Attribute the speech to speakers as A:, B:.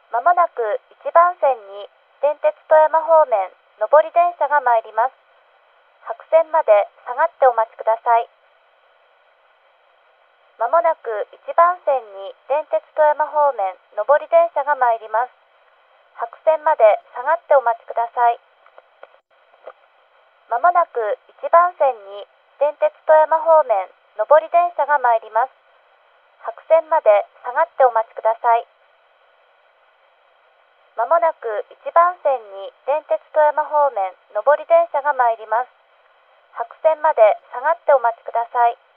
A: まもなく1番線に電鉄富山方面上り電車が参ります。白線まで下がってお待ちください。まもなく1番線に電鉄富山方面上り電車が参ります。白線まで下がってお待ちください。まもなく1番線に電鉄富山方面上り電車が参ります。白線まで下がってお待ちください。まもなく1番線に電鉄富山方面上り電車が参ります。白線まで下がってお待ちください。